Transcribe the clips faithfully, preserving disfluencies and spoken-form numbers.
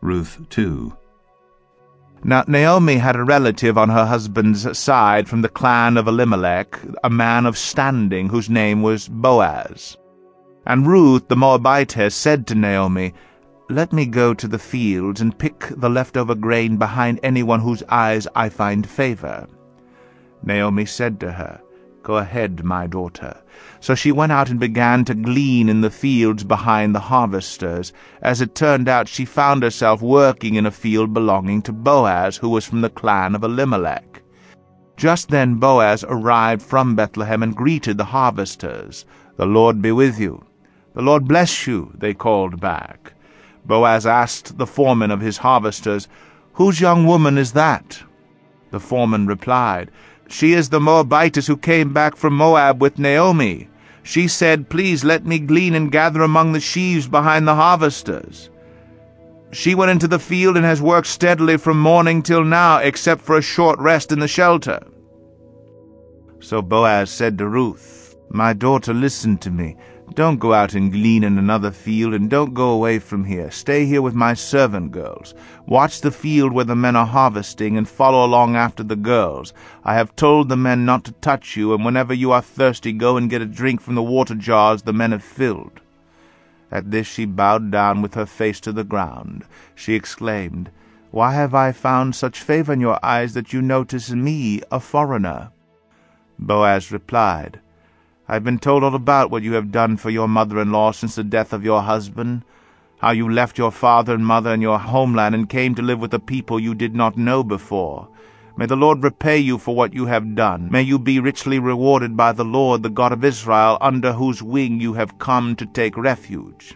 Ruth two. Now Naomi had a relative on her husband's side from the clan of Elimelech, a man of standing whose name was Boaz. And Ruth the Moabitess said to Naomi, "Let me go to the fields and pick the leftover grain behind anyone whose eyes I find favor." Naomi said to her, "Go ahead, my daughter." So she went out and began to glean in the fields behind the harvesters. As it turned out, she found herself working in a field belonging to Boaz, who was from the clan of Elimelech. Just then Boaz arrived from Bethlehem and greeted the harvesters. "The Lord be with you." "The Lord bless you," they called back. Boaz asked the foreman of his harvesters, "Whose young woman is that?" The foreman replied, "She is the Moabitess who came back from Moab with Naomi. She said, 'Please let me glean and gather among the sheaves behind the harvesters.' She went into the field and has worked steadily from morning till now, except for a short rest in the shelter." So Boaz said to Ruth, "My daughter, listen to me. Don't go out and glean in another field, and don't go away from here. Stay here with my servant girls. Watch the field where the men are harvesting, and follow along after the girls. I have told the men not to touch you, and whenever you are thirsty, go and get a drink from the water jars the men have filled." At this she bowed down with her face to the ground. She exclaimed, "Why have I found such favor in your eyes that you notice me, a foreigner?" Boaz replied, "I've been told all about what you have done for your mother-in-law since the death of your husband, how you left your father and mother and your homeland and came to live with a people you did not know before. May the Lord repay you for what you have done. May you be richly rewarded by the Lord, the God of Israel, under whose wing you have come to take refuge."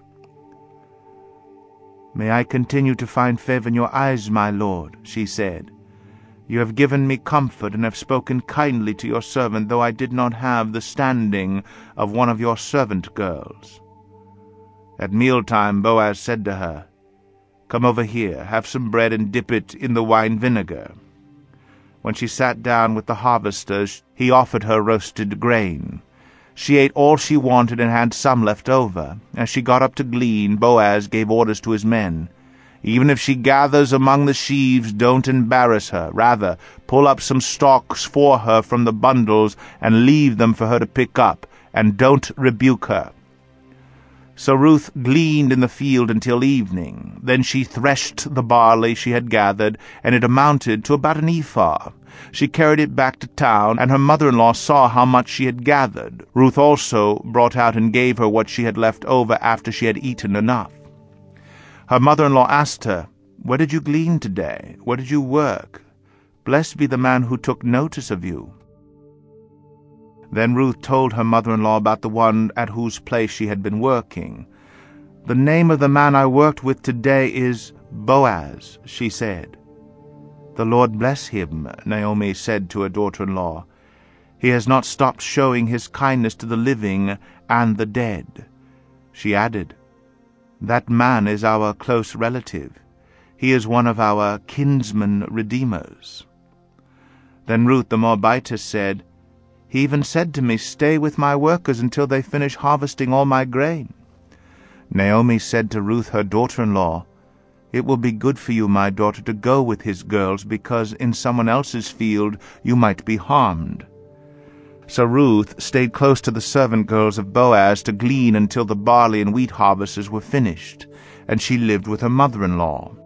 "May I continue to find favor in your eyes, my lord," she said. "You have given me comfort and have spoken kindly to your servant, though I did not have the standing of one of your servant girls." At mealtime Boaz said to her, "Come over here, have some bread and dip it in the wine vinegar." When she sat down with the harvesters, he offered her roasted grain. She ate all she wanted and had some left over. As she got up to glean, Boaz gave orders to his men, "Even if she gathers among the sheaves, don't embarrass her. Rather, pull up some stalks for her from the bundles and leave them for her to pick up, and don't rebuke her." So Ruth gleaned in the field until evening. Then she threshed the barley she had gathered, and it amounted to about an ephah. She carried it back to town, and her mother-in-law saw how much she had gathered. Ruth also brought out and gave her what she had left over after she had eaten enough. Her mother-in-law asked her, "Where did you glean today? Where did you work? Blessed be the man who took notice of you." Then Ruth told her mother-in-law about the one at whose place she had been working. "The name of the man I worked with today is Boaz," she said. "The Lord bless him," Naomi said to her daughter-in-law. "He has not stopped showing his kindness to the living and the dead." She added, "That man is our close relative. He is one of our kinsman redeemers." Then Ruth the Moabitess said, "He even said to me, 'Stay with my workers until they finish harvesting all my grain.'" Naomi said to Ruth her daughter-in-law, "It will be good for you, my daughter, to go with his girls, because in someone else's field you might be harmed." So Ruth stayed close to the servant girls of Boaz to glean until the barley and wheat harvests were finished, and she lived with her mother-in-law.